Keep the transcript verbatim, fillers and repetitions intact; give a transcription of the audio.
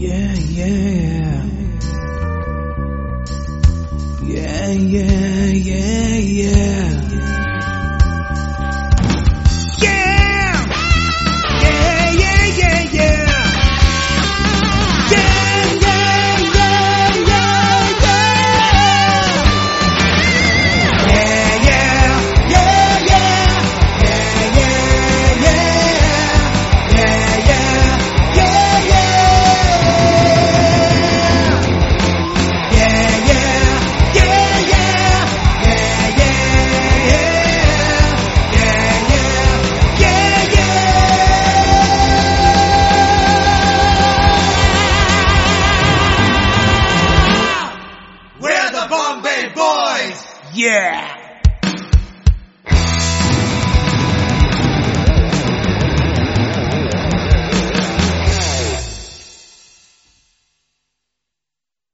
Yeah, yeah. Yeah, yeah, yeah, yeah. Yeah! Yeah, yeah, yeah, yeah. Yeah, yeah, yeah, yeah, yeah. Yeah, yeah, yeah, yeah. Yeah, yeah, yeah. Yeah, yeah, yeah, yeah. Yeah, yeah, yeah, yeah. Yeah, yeah, yeah. Yeah, yeah, yeah, yeah. We're the Bombay Boys! Yeah!